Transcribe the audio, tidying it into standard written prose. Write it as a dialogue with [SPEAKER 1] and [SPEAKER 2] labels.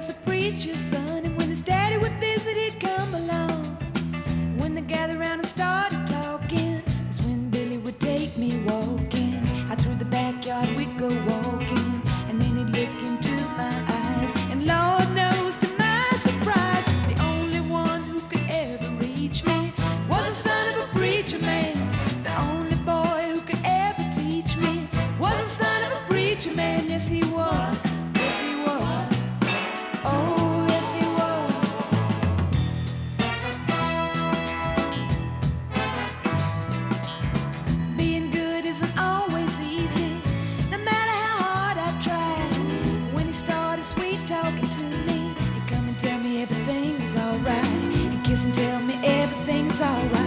[SPEAKER 1] was a preacher's son, and when his daddy would visit, he'd come along. When they gathered around and started talking, that's when Billy would take me walking. Out through the backyard we'd go walking, and then he'd look into my eyes, and Lord knows to my surprise, the only one who could ever reach me was the son of a preacher man. The only boy who could ever teach me was the son of a preacher man. Yes, he was. Yes, he was. Oh, yes, he was. Being good isn't always easy, no matter how hard I try. When he started sweet talking to me, he'd come and tell me everything is alright. He'd kiss and tell me everything is alright.